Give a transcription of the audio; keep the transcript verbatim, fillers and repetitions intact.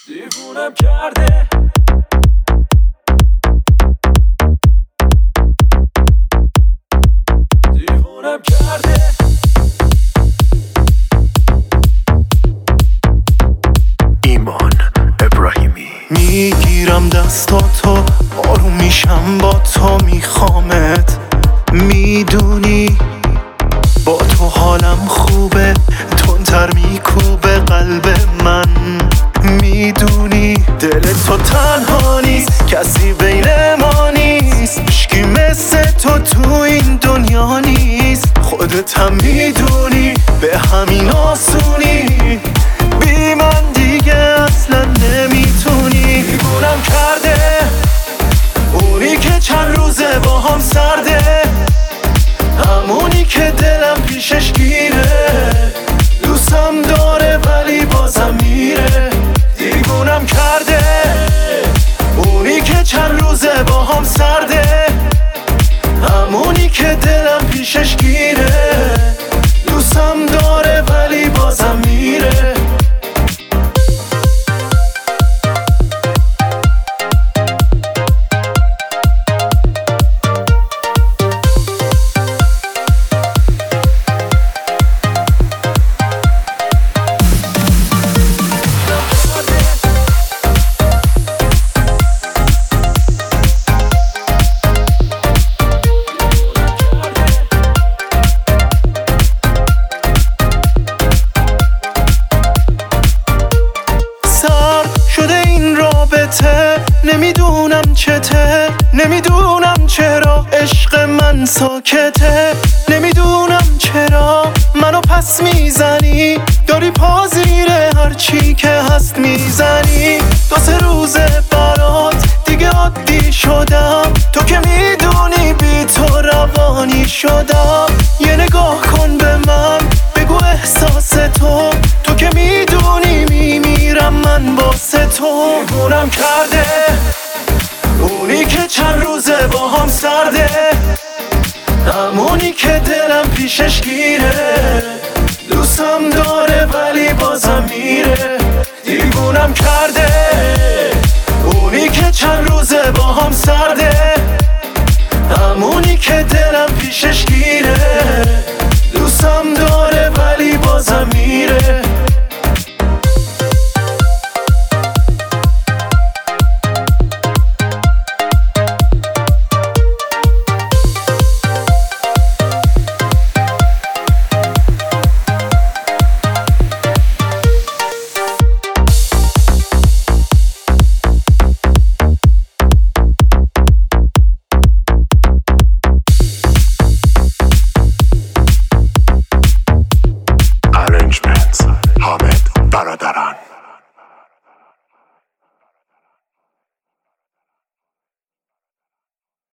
دیوونم کرده دیوونم کرده ایمان ابراهیمی. میگیرم دستاتو، آروم میشم با تو، میخوامت، میدونی با تو حالم خوبه، تندتر میکوبه قلب من، میدونی دل تو تنها نیست، کسی بین ما نیست، هیچکی مثل تو تو این دنیا نیست، خودت هم میدونی به همین آسونی، بی من دیگه اصلا نمیتونی. دیوونم کرده اونی که چند روزه با هم سرده، همونی که دلم پیشش گیره، دوستم داره ولی بازم میره. دیوونم کرده اونی که چند روزه با هم سرده، همونی که دلم پیشش گیره، دوستم داره ولی بازم میره. نمیدونم چته، نمیدونم چرا عشق من ساکته، نمیدونم چرا منو پس میزنی، داری پا زیر هرچی که هست میزنی. دو سه روزه برات دیگه عادی شدم، تو که میدونی بی تو روانی شدم. یه نگاه کن به من، بگو احساس تو، تو که میدونی میمیرم من واسه تو. دیوونم کرده اونی که چند روزه با هم سرده، همونی که دلم پیشش گیره، دوستم داره ولی بازم میره. دیوونم کرده اونی که چند روزه با هم سرده، همونی که دلم پیشش